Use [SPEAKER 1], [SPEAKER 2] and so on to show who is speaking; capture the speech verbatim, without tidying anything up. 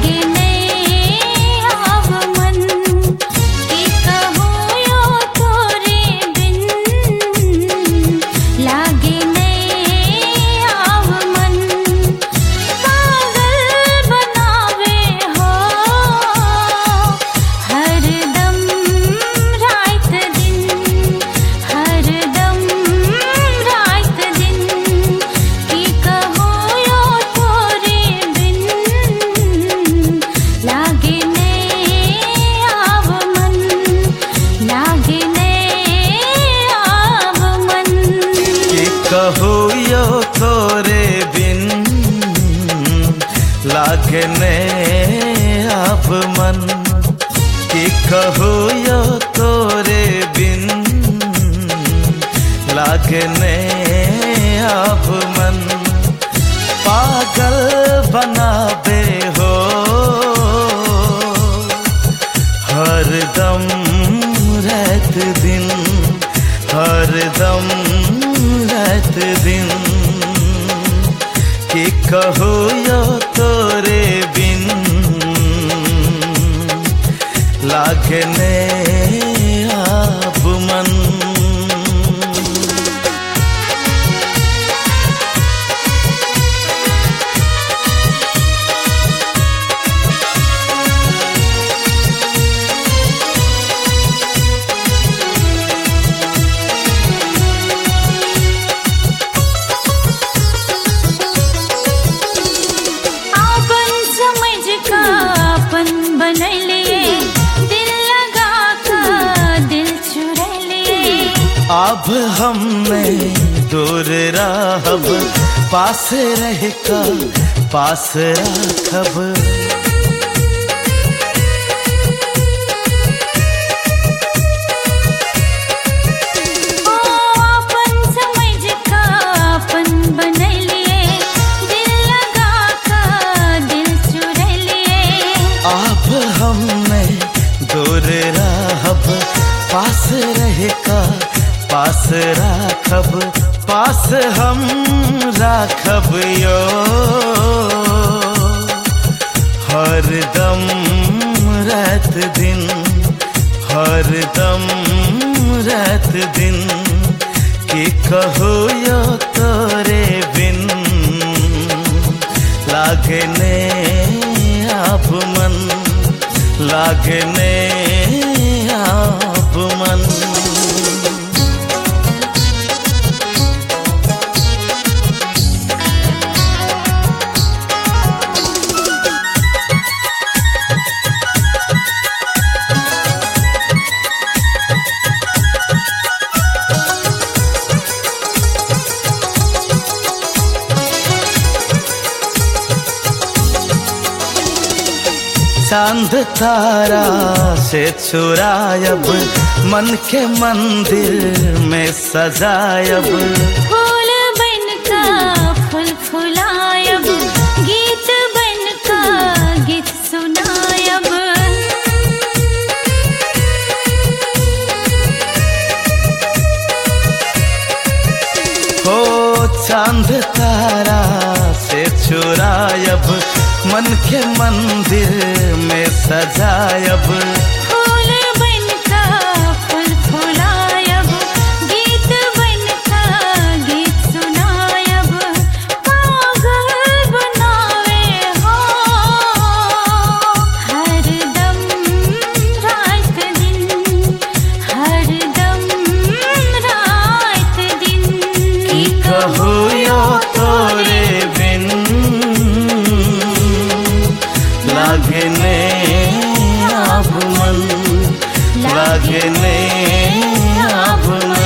[SPEAKER 1] कहू यो तोरे बिन लागे ने अब मन कि कहू यो तोरे बिन लागे ने अब मन पागल बनाबे हो हर दम रात दिन हर दम रात दिन कि कहू यो तोरे बिन लागे ने अब मन। अब हमने दूर रहब पास रह का पास राखब
[SPEAKER 2] ओ अपन समझ का अपन बनलिए दिल लगा का दिल चुरा लिए।
[SPEAKER 1] अब हमने दूर रहब पास रह का पास राखब पास हम राखब यो हर दम रात दिन हर दम रात दिन कि कहू यो तोरे बिन लागे ने अब मन लागे ने अब मन। चांद तारा से चुरायब मन के मंदिर में सजायब
[SPEAKER 2] फूल बनका फूल फुलायब गीत बनका गीत सुनायब।
[SPEAKER 1] हो चांद तारा से चुरायब मन के मंदिर में सजायब
[SPEAKER 2] फूल बनका फूल फुलायब गीत बनका गीत सुनायब। पागल बनावे हो हर दम रात दिन हर दम रात दिन
[SPEAKER 1] कि कहू यो तोरे बिन लागे ने अब मन लागे ने अब मन।